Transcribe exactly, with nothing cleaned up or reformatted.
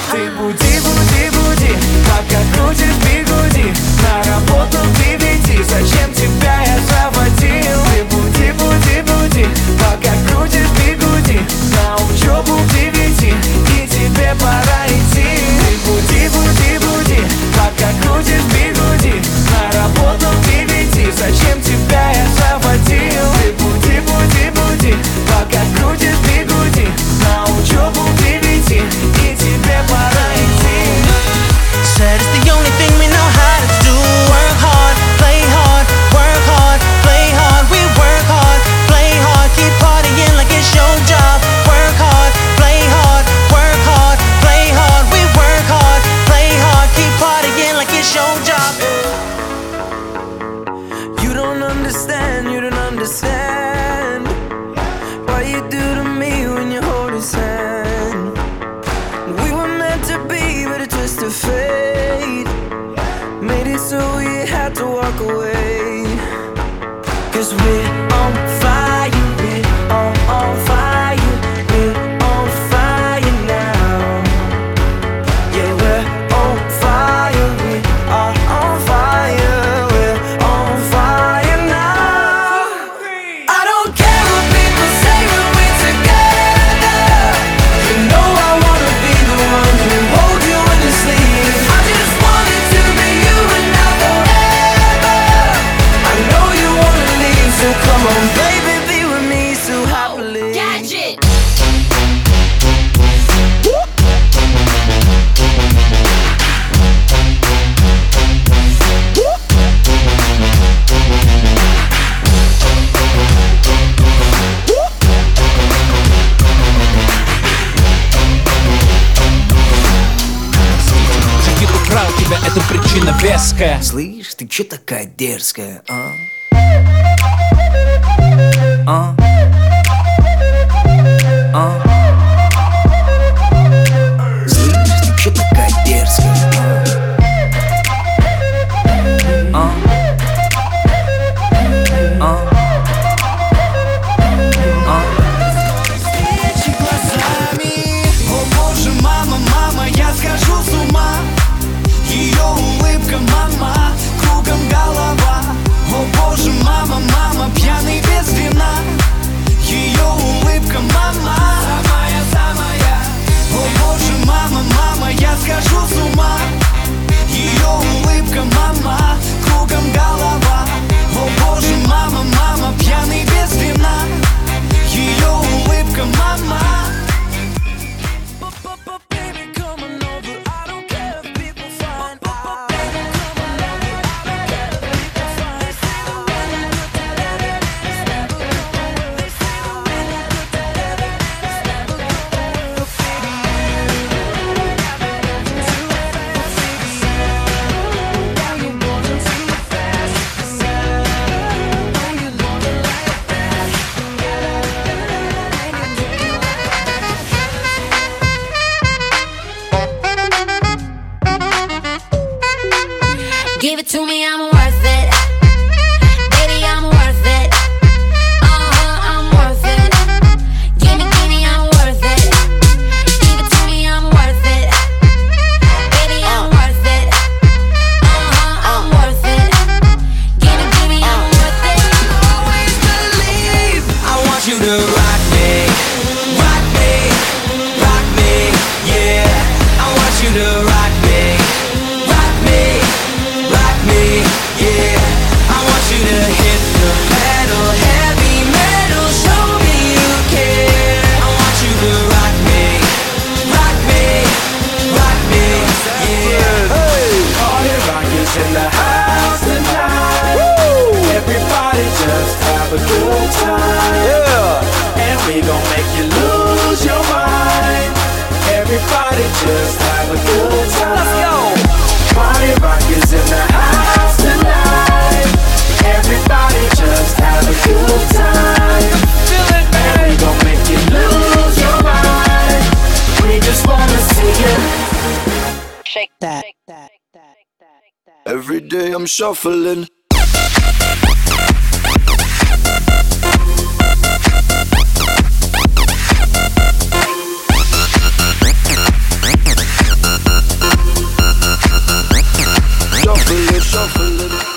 Ты буди, буди, буди, пока крутишь бигуди. На работу к девяти, зачем тебя я заводил? Ты буди, буди, буди, пока крутишь бигуди. На учебу к девяти, и тебе пора идти. Ты буди, буди, буди, пока крутишь бигуди. На работу к девяти, зачем тебя я заводил? Ты буди, буди, буди, пока крутишь бигуди. На учебу к девяти, и тебе пора идти. Said it's the only thing we know how to do. Work hard, play hard, work hard, play hard. We work hard, play hard, keep partying like it's your job. Work hard, play hard, work hard, play hard. We work hard, play hard, keep partying like it's your job. You don't understand, you don't understand what you do to me when you hold his hand. We were meant to be, but a twist of fate made it so we had to walk away. Cause we're on fire, we're on, on fire, we're on fire now. Yeah, we're on fire, we are on fire, we're on fire now. I don't care what people say when we're together. You know I wanna be the one who holds you in your sleeve. I just want it to be you and now forever. I know you wanna leave, so come on, baby, be with me so happily. Gadget. Мужики, украл тебя, это причина веская. Слышь, ты чё такая дерзкая, а? А? А? Слышь, ты чё такая дерзкая, а? А? А? Встречи глазами. О боже, мама, мама, я схожу с ума. Ее улыбка, мама, кругом голова. О боже, мама, мама, пьяный без вина. Ее улыбка, мама, самая, самая. О боже, мама, мама, я схожу с ума. Ее улыбка, мама, кругом голова. О боже, мама, мама, пьяный без вина. Ее улыбка, мама. Give it to me, I'm worth it. Baby, I'm worth it. Uh-huh, I'm worth it. Gimme, gimme, I'm worth it. Give it to me, I'm worth it. Baby, I'm worth it. Uh-huh, I'm worth it. Gimme, gimme, I'm worth it. Always believe. I want you to rock me, rock me, rock me, yeah. I want you to rock me, rock me, rock me, yeah. I want you to hit the pedal, heavy metal, show me you care. I want you to rock me, rock me, rock me, yeah. Party rockers in the house tonight. Everybody just have a good time, yeah. And we gon' make you lose your mind. Everybody just have a good time. Let's go. Party rockers in the house tonight. Everybody just have a good time. Feel it, man. And we gon' make you lose your mind. We just wanna see you Shake that. Every day I'm shuffling. shuffling.